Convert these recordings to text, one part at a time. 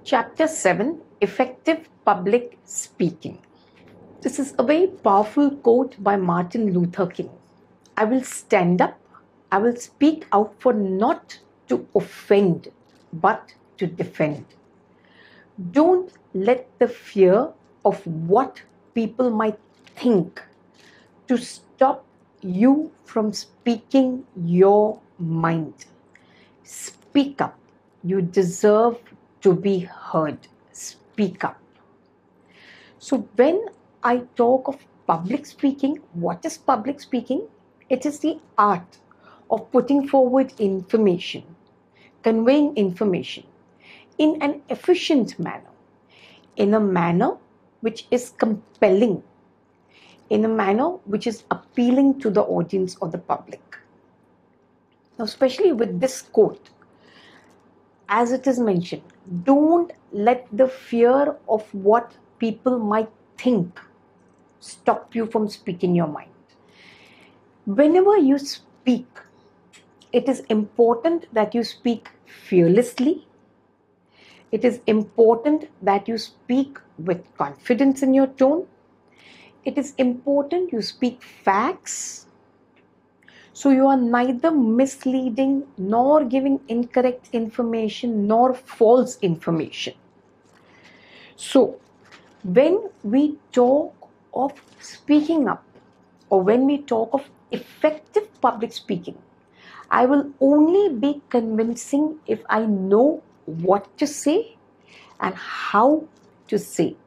Chapter 7, Effective Public Speaking. This is a very powerful quote by Martin Luther King. I will stand up, I will speak out for not to offend, but to defend. Don't let the fear of what people might think to stop you from speaking your mind. Speak up. You deserve to be heard. Speak up. So when I talk of public speaking, what is public speaking? It is the art of putting forward information, conveying information in an efficient manner, in a manner which is compelling, in a manner which is appealing to the audience or the public. Now, especially with this quote, as it is mentioned, don't let the fear of what people might think stop you from speaking your mind. Whenever you speak, it is important that you speak fearlessly. It is important that you speak with confidence in your tone. It is important you speak facts. So you are neither misleading nor giving incorrect information nor false information. So when we talk of speaking up or when we talk of effective public speaking, I will only be convincing if I know what to say and how to say.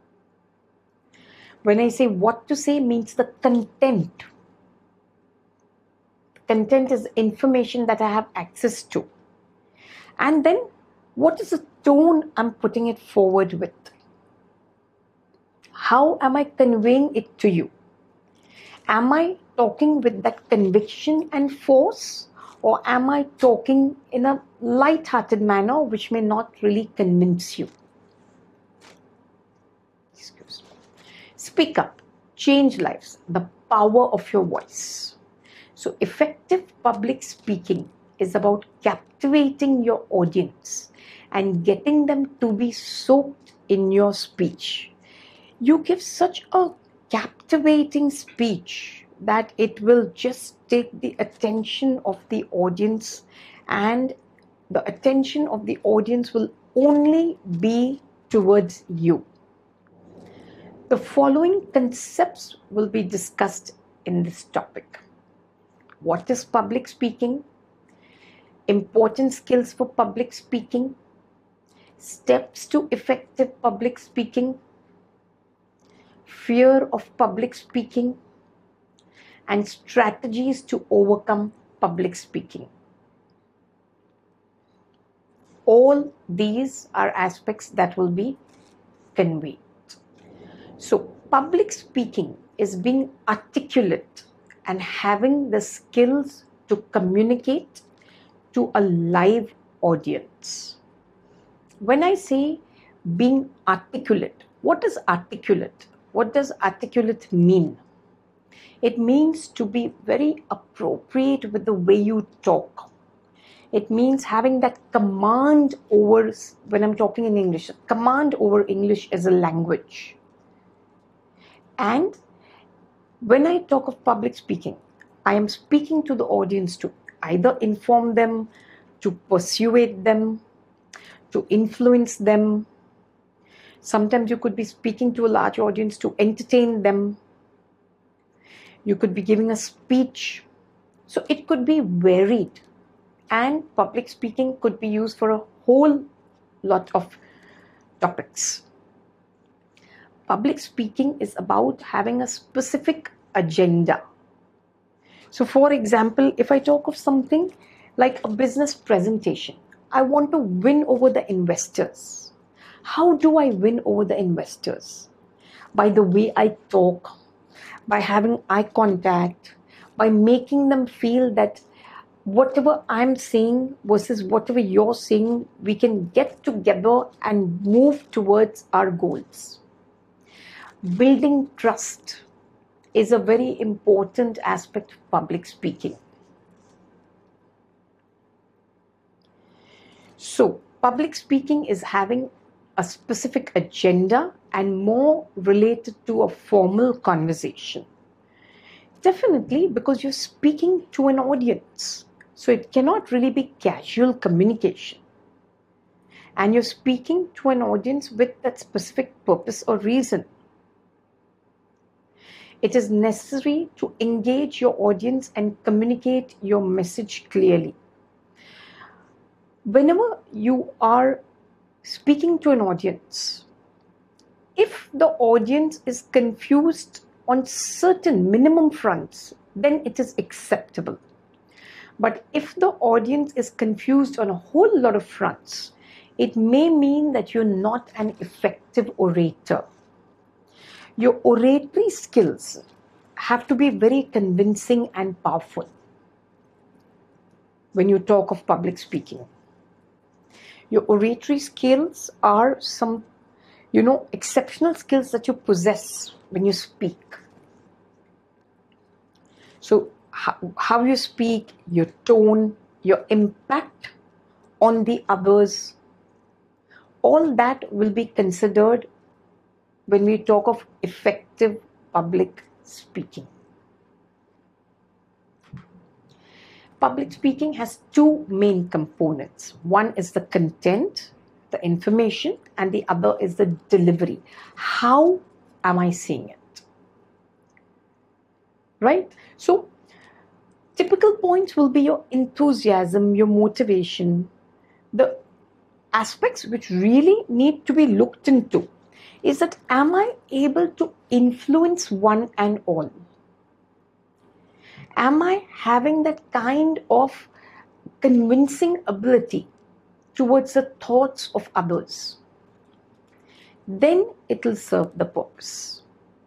When I say what to say means the content. Content is information that I have access to. And then what is the tone I'm putting it forward with? How am I conveying it to you? Am I talking with that conviction and force, or am I talking in a light-hearted manner which may not really convince you? Excuse me. Speak up, change lives, the power of your voice. So effective public speaking is about captivating your audience and getting them to be soaked in your speech. You give such a captivating speech that it will just take the attention of the audience, and the attention of the audience will only be towards you. The following concepts will be discussed in this topic. What is public speaking? Important skills for public speaking. Steps to effective public speaking. Fear of public speaking. And strategies to overcome public speaking. All these are aspects that will be conveyed. So, public speaking is being articulate and having the skills to communicate to a live audience. When I say being articulate, what is articulate? What does articulate mean? It means to be very appropriate with the way you talk. It means having that command over, when I'm talking in English, command over English as a language. And when I talk of public speaking, I am speaking to the audience to either inform them, to persuade them, to influence them. Sometimes you could be speaking to a large audience to entertain them. You could be giving a speech. So it could be varied. And public speaking could be used for a whole lot of topics. Public speaking is about having a specific agenda. So for example, if I talk of something like a business presentation, I want to win over the investors. How do I win over the investors? By the way I talk, by having eye contact, by making them feel that whatever I'm saying versus whatever you're saying, we can get together and move towards our goals. Building trust is a very important aspect of public speaking. So, public speaking is having a specific agenda, and more related to a formal conversation. Definitely, because you're speaking to an audience. So it cannot really be casual communication. And you're speaking to an audience with that specific purpose or reason. It is necessary to engage your audience and communicate your message clearly. Whenever you are speaking to an audience, if the audience is confused on certain minimum fronts, then it is acceptable. But if the audience is confused on a whole lot of fronts, it may mean that you're not an effective orator. Your oratory skills have to be very convincing and powerful when you talk of public speaking. Your oratory skills are some, exceptional skills that you possess when you speak. So how you speak, your tone, your impact on the others, all that will be considered when we talk of effective public speaking. Public speaking has two main components. One is the content, the information, and the other is the delivery. How am I saying it? Right? So, typical points will be your enthusiasm, your motivation, the aspects which really need to be looked into is that am I able to influence one and all? Am I having that kind of convincing ability towards the thoughts of others? Then it will serve the purpose.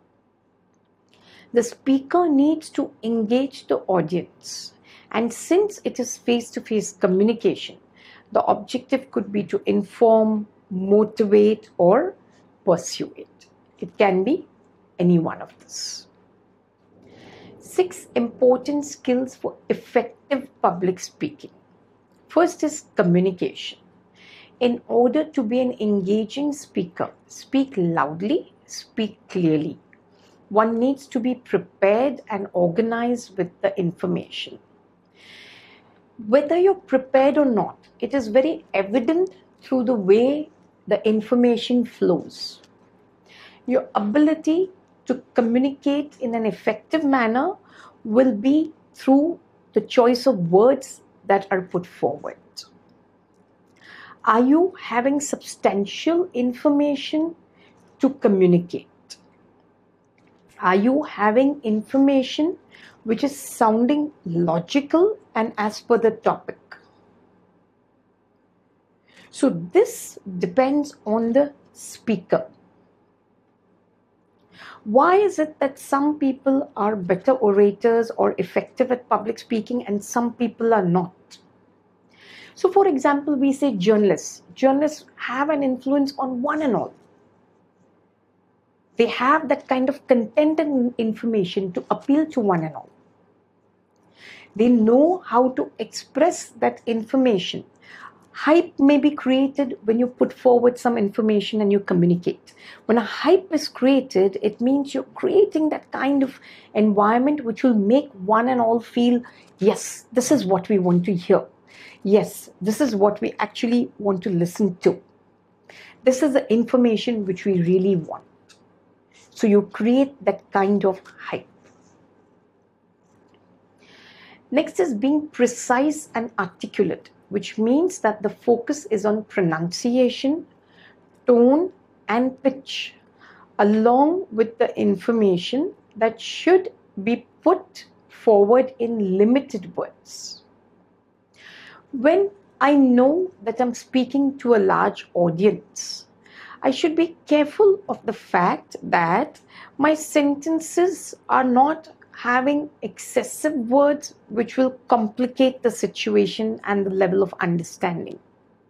The speaker needs to engage the audience, and since it is face-to-face communication, the objective could be to inform, motivate, or persuade. It can be any one of this. 6 important skills for effective public speaking. First is communication. In order to be an engaging speaker, speak loudly, speak clearly. One needs to be prepared and organized with the information. Whether you're prepared or not, it is very evident through the way the information flows. Your ability to communicate in an effective manner will be through the choice of words that are put forward. Are you having substantial information to communicate? Are you having information which is sounding logical and as per the topic? So this depends on the speaker. Why is it that some people are better orators or effective at public speaking and some people are not? So for example, we say journalists. Journalists have an influence on one and all. They have that kind of content and information to appeal to one and all. They know how to express that information. Hype may be created when you put forward some information and you communicate. When a hype is created, it means you're creating that kind of environment which will make one and all feel, yes, this is what we want to hear. Yes, this is what we actually want to listen to. This is the information which we really want. So you create that kind of hype. Next is being precise and articulate, which means that the focus is on pronunciation, tone, and pitch, along with the information that should be put forward in limited words. When I know that I'm speaking to a large audience, I should be careful of the fact that my sentences are not having excessive words which will complicate the situation and the level of understanding.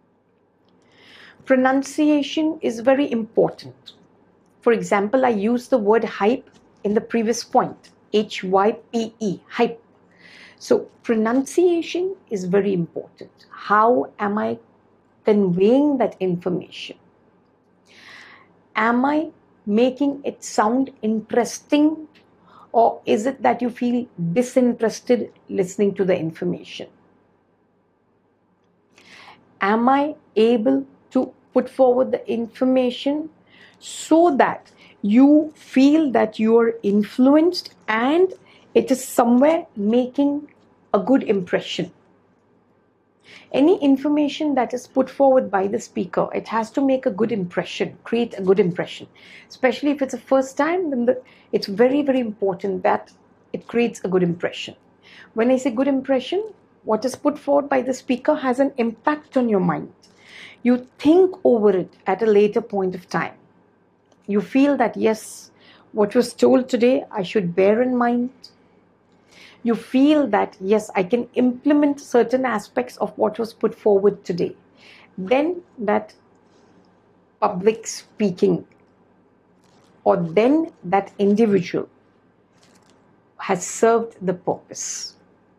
Pronunciation is very important. For example, I used the word hype in the previous point, H-Y-P-E, hype. So pronunciation is very important. How am I conveying that information? Am I making it sound interesting, or is it that you feel disinterested listening to the information? Am I able to put forward the information so that you feel that you are influenced and it is somewhere making a good impression? Any information that is put forward by the speaker, it has to make a good impression, create a good impression. Especially if it's a first time, then it's very, very important that it creates a good impression. When I say good impression, what is put forward by the speaker has an impact on your mind. You think over it at a later point of time. You feel that, yes, what was told today, I should bear in mind. You feel that, yes, I can implement certain aspects of what was put forward today. Then that public speaking, or then that individual has served the purpose.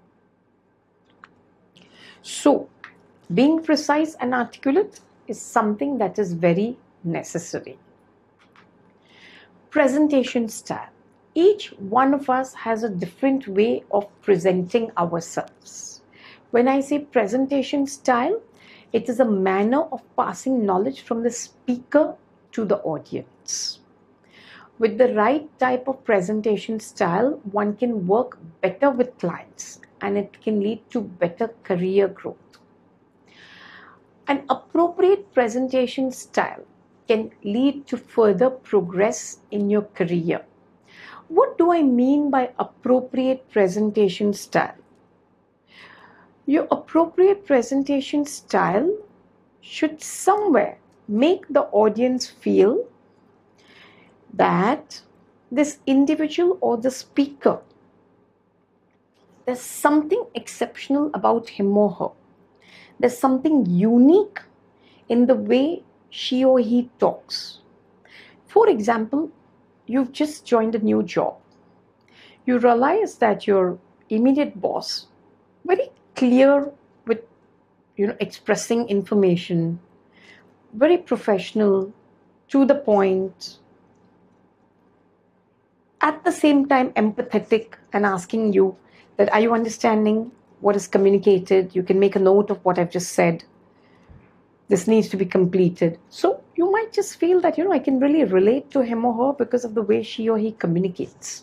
So, being precise and articulate is something that is very necessary. Presentation style. Each one of us has a different way of presenting ourselves. When I say presentation style, it is a manner of passing knowledge from the speaker to the audience. With the right type of presentation style, one can work better with clients and it can lead to better career growth. An appropriate presentation style can lead to further progress in your career. What do I mean by appropriate presentation style? Your appropriate presentation style should somewhere make the audience feel that this individual or the speaker, there's something exceptional about him or her. There's something unique in the way she or he talks. For example, you've just joined a new job. You realize that your immediate boss, very clear with expressing information, very professional, to the point, at the same time empathetic and asking you that, are you understanding what is communicated? You can make a note of what I've just said. This needs to be completed. So you might just feel that, I can really relate to him or her because of the way she or he communicates.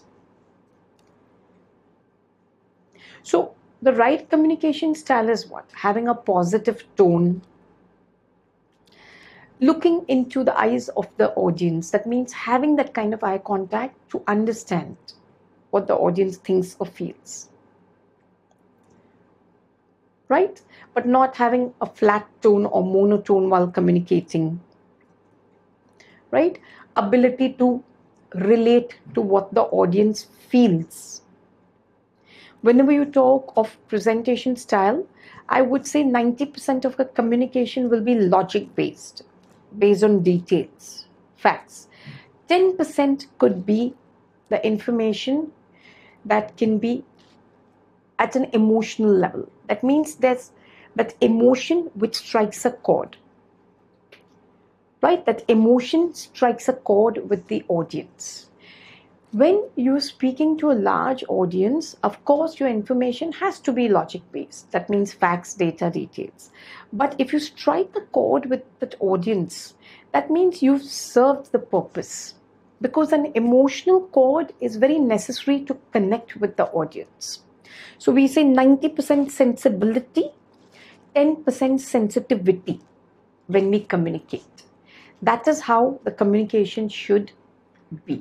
So the right communication style is what? Having a positive tone, looking into the eyes of the audience. That means having that kind of eye contact to understand what the audience thinks or feels. Right? But not having a flat tone or monotone while communicating. Right? Ability to relate to what the audience feels. Whenever you talk of presentation style, I would say 90% of the communication will be logic based on details, facts. 10% could be the information that can be at an emotional level. That means there's that emotion which strikes a chord. Right? That emotion strikes a chord with the audience. When you're speaking to a large audience, of course, your information has to be logic-based. That means facts, data, details. But if you strike a chord with that audience, that means you've served the purpose. Because an emotional chord is very necessary to connect with the audience. So we say 90% sensibility, 10% sensitivity when we communicate. That is how the communication should be.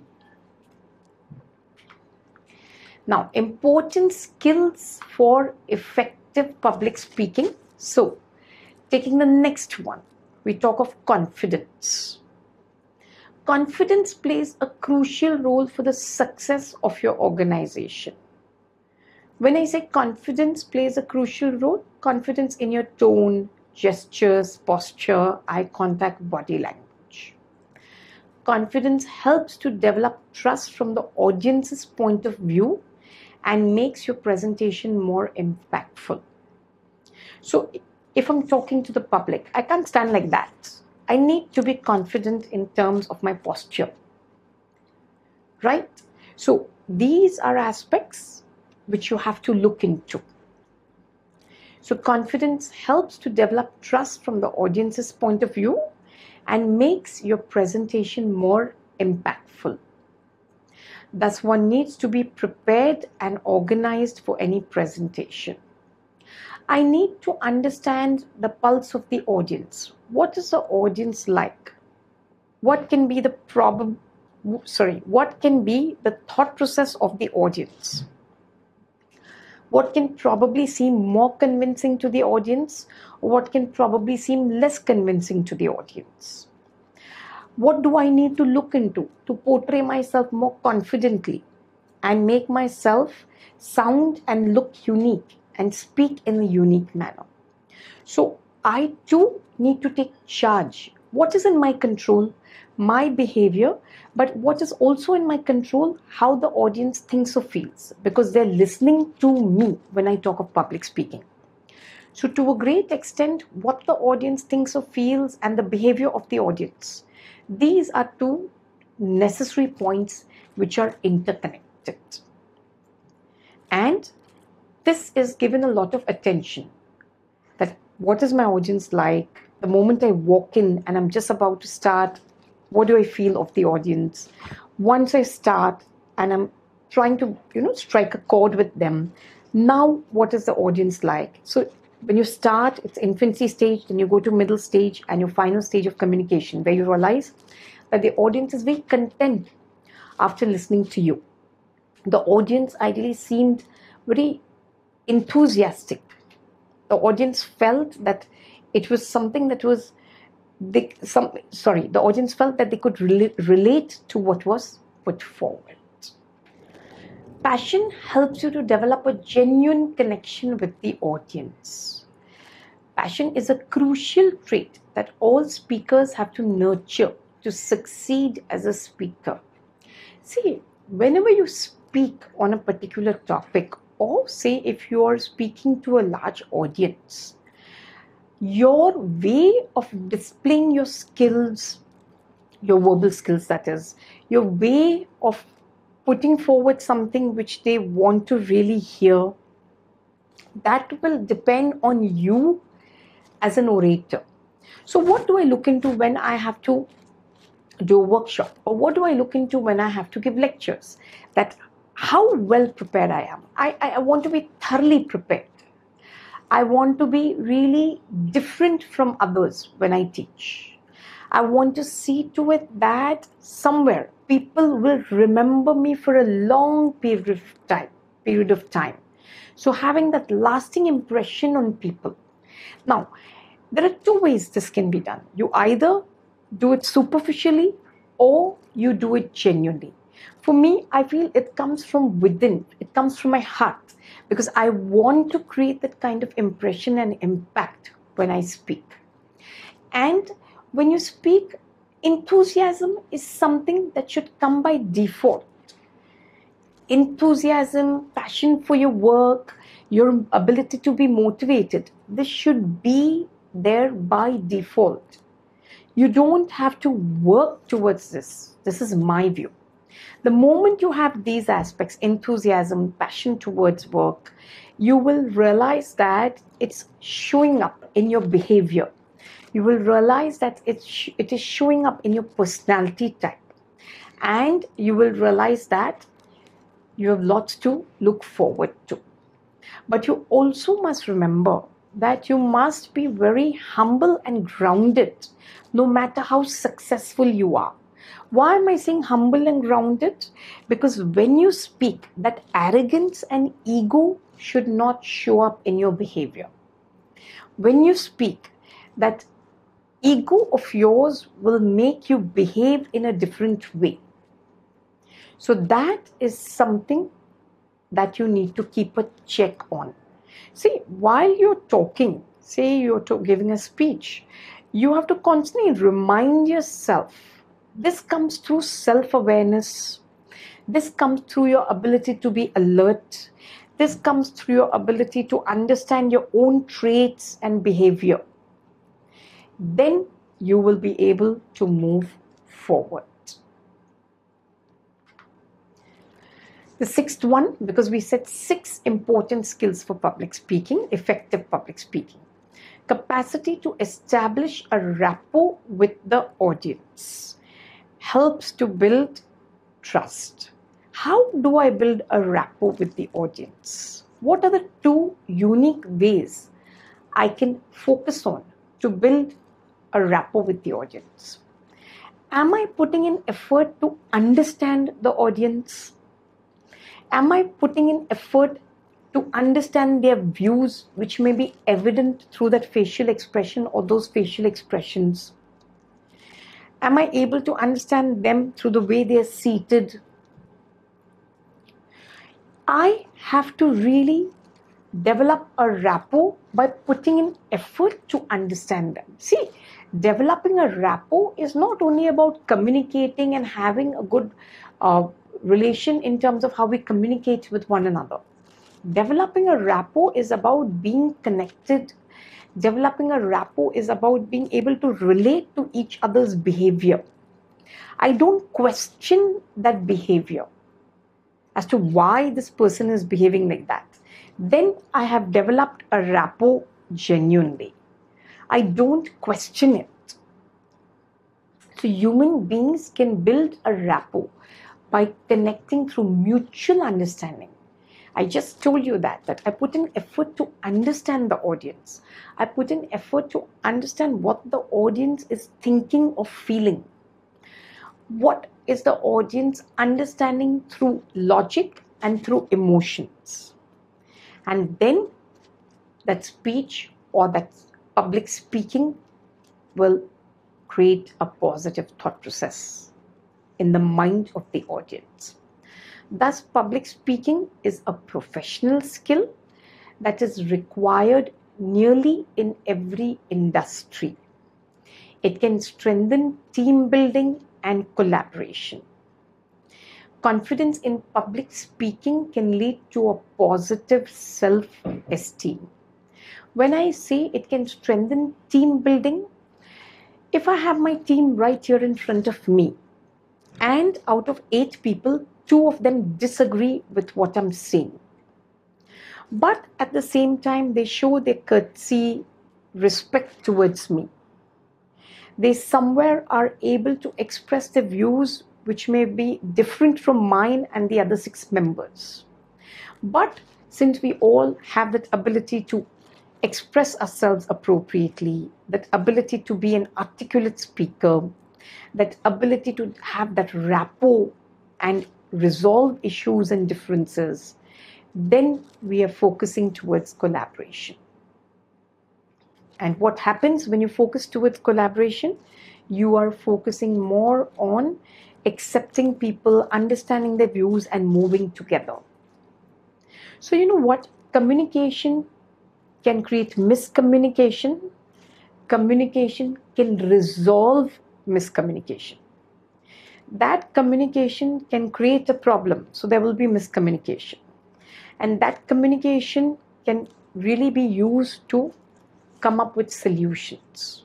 Now, important skills for effective public speaking. So, taking the next one, we talk of confidence. Confidence plays a crucial role for the success of your organization. When I say confidence plays a crucial role, confidence in your tone, gestures, posture, eye contact, body language. Confidence helps to develop trust from the audience's point of view and makes your presentation more impactful. So if I'm talking to the public, I can't stand like that. I need to be confident in terms of my posture, right? So these are aspects which you have to look into. So confidence helps to develop trust from the audience's point of view and makes your presentation more impactful. Thus, one needs to be prepared and organized for any presentation. I need to understand the pulse of the audience. What is the audience like? What can be the thought process of the audience? What can probably seem more convincing to the audience, or what can probably seem less convincing to the audience? What do I need to look into to portray myself more confidently and make myself sound and look unique and speak in a unique manner? So I too need to take charge. What is in my control? My behavior, but what is also in my control, how the audience thinks or feels, because they're listening to me when I talk of public speaking. So to a great extent, what the audience thinks or feels and the behavior of the audience, these are two necessary points which are interconnected. And this is given a lot of attention, that what is my audience like? The moment I walk in and I'm just about to start, what do I feel of the audience? Once I start and I'm trying to, strike a chord with them, now what is the audience like? So when you start, it's infancy stage, then you go to middle stage and your final stage of communication, where you realize that the audience is very content after listening to you. The audience ideally seemed very enthusiastic. The audience felt that it was something that was the audience felt that they could relate to what was put forward. Passion helps you to develop a genuine connection with the audience. Passion is a crucial trait that all speakers have to nurture to succeed as a speaker. See, whenever you speak on a particular topic, or say if you are speaking to a large audience, your way of displaying your skills, your verbal skills that is, your way of putting forward something which they want to really hear, that will depend on you as an orator. So what do I look into when I have to do a workshop, or what do I look into when I have to give lectures? That how well prepared I am. I want to be thoroughly prepared. I want to be really different from others when I teach. I want to see to it that somewhere people will remember me for a long period of time. So having that lasting impression on people. Now, there are two ways this can be done. You either do it superficially or you do it genuinely. For me, I feel it comes from within. It comes from my heart, because I want to create that kind of impression and impact when I speak. And when you speak, enthusiasm is something that should come by default. Enthusiasm, passion for your work, your ability to be motivated, this should be there by default. You don't have to work towards this. This is my view. The moment you have these aspects, enthusiasm, passion towards work, you will realize that it's showing up in your behavior. You will realize that it is showing up in your personality type. And you will realize that you have lots to look forward to. But you also must remember that you must be very humble and grounded, no matter how successful you are. Why am I saying humble and grounded? Because when you speak, that arrogance and ego should not show up in your behavior. When you speak, that ego of yours will make you behave in a different way. So that is something that you need to keep a check on. See, while you're talking, say you're giving a speech, you have to constantly remind yourself. This comes through self-awareness. This comes through your ability to be alert. This comes through your ability to understand your own traits and behavior. Then you will be able to move forward. The sixth one, because we said 6 important skills for public speaking, effective public speaking. Capacity to establish a rapport with the audience helps to build trust. How do I build a rapport with the audience? What are the 2 unique ways I can focus on to build a rapport with the audience? Am I putting in effort to understand the audience? Am I putting in effort to understand their views, which may be evident through that facial expression or those facial expressions? Am I able to understand them through the way they are seated? I have to really develop a rapport by putting in effort to understand them. See, developing a rapport is not only about communicating and having a good relation in terms of how we communicate with one another. Developing a rapport is about being connected. Developing a rapport is about being able to relate to each other's behavior. I don't question that behavior as to why this person is behaving like that. Then I have developed a rapport genuinely. I don't question it. So human beings can build a rapport by connecting through mutual understanding. I just told you that I put in effort to understand the audience. I put in effort to understand what the audience is thinking or feeling. What is the audience understanding through logic and through emotions? And then that speech or that public speaking will create a positive thought process in the mind of the audience. Thus, public speaking is a professional skill that is required nearly in every industry. It can strengthen team building and collaboration. Confidence in public speaking can lead to a positive self-esteem. When I say it can strengthen team building, if I have my team right here in front of me, and out of 8 people, 2 of them disagree with what I'm saying, but at the same time they show their courtesy, respect towards me. They somewhere are able to express their views which may be different from mine and the other 6 members. But since we all have that ability to express ourselves appropriately, that ability to be an articulate speaker, that ability to have that rapport and resolve issues and differences, then we are focusing towards collaboration. And what happens when you focus towards collaboration? You are focusing more on accepting people, understanding their views, and moving together. So you know what? Communication can create miscommunication. Communication can resolve miscommunication. That communication can create a problem, so there will be miscommunication. And that communication can really be used to come up with solutions.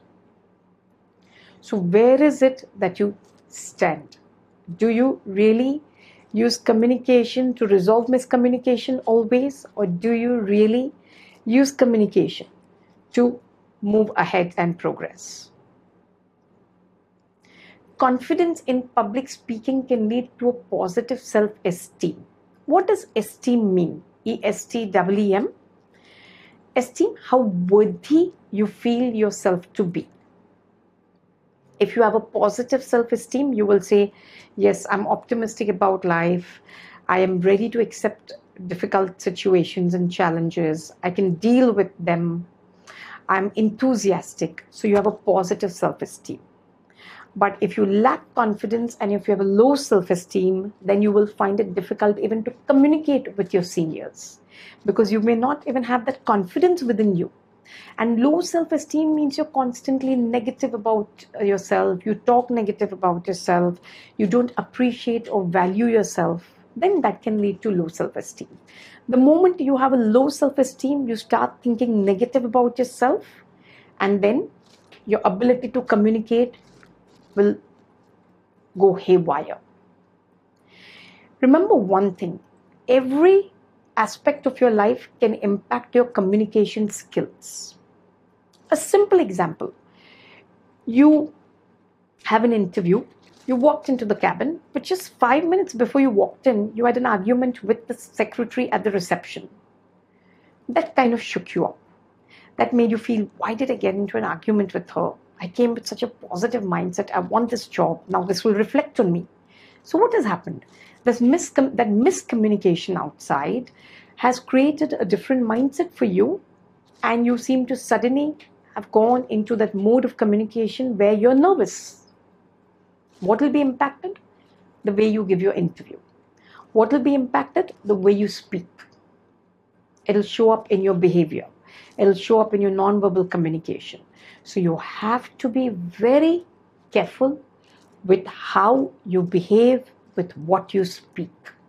So where is it that you stand? Do you really use communication to resolve miscommunication always, or do you really use communication to move ahead and progress? Confidence in public speaking can lead to a positive self-esteem. What does esteem mean? E-S-T-E-E-M. Esteem, how worthy you feel yourself to be. If you have a positive self-esteem, you will say, yes, I'm optimistic about life. I am ready to accept difficult situations and challenges. I can deal with them. I'm enthusiastic. So you have a positive self-esteem. But if you lack confidence and if you have a low self-esteem, then you will find it difficult even to communicate with your seniors, because you may not even have that confidence within you. And low self-esteem means you're constantly negative about yourself. You talk negative about yourself. You don't appreciate or value yourself. Then that can lead to low self-esteem. The moment you have a low self-esteem, you start thinking negative about yourself, and then your ability to communicate will go haywire. Remember one thing, every aspect of your life can impact your communication skills. A simple example, you have an interview, you walked into the cabin, but just 5 minutes before you walked in, you had an argument with the secretary at the reception. That kind of shook you up. That made you feel, why did I get into an argument with her? I came with such a positive mindset. I want this job. Now this will reflect on me. So what has happened? That miscommunication outside has created a different mindset for you, and you seem to suddenly have gone into that mode of communication where you're nervous. What will be impacted? The way you give your interview. What will be impacted? The way you speak. It'll show up in your behavior. It'll show up in your nonverbal communication. So you have to be very careful with how you behave, with what you speak.